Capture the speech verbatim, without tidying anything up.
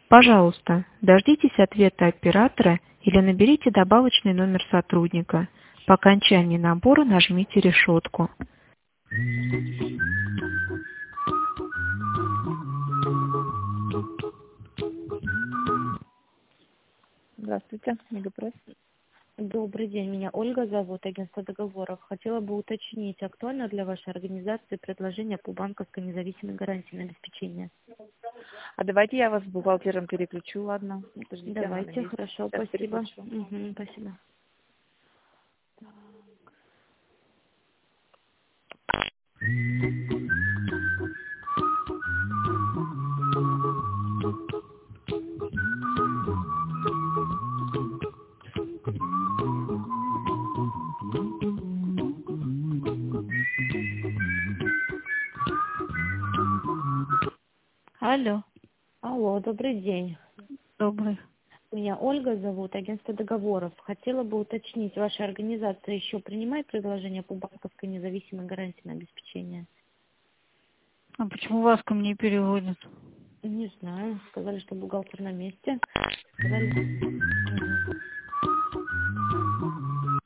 Пожалуйста, дождитесь ответа оператора или наберите добавочный номер сотрудника. По окончании набора нажмите решетку. Здравствуйте, Мегапрос. Добрый день, меня Ольга зовут, агентство договоров. Хотела бы уточнить, актуально для вашей организации предложение по банковской независимой гарантии на обеспечение? А давайте я вас с бухгалтером переключу, ладно? Подождите, она на Давайте, месте. хорошо, Сейчас спасибо. переключу. Угу, спасибо. Алло, Алло, добрый день. добрый. Меня Ольга зовут, агентство договоров. Хотела бы уточнить, ваша организация еще принимает предложение по банковской независимой гарантии на обеспечение? А почему вас ко мне переводят? Не знаю, сказали, что бухгалтер на месте. Сказали... Мгм.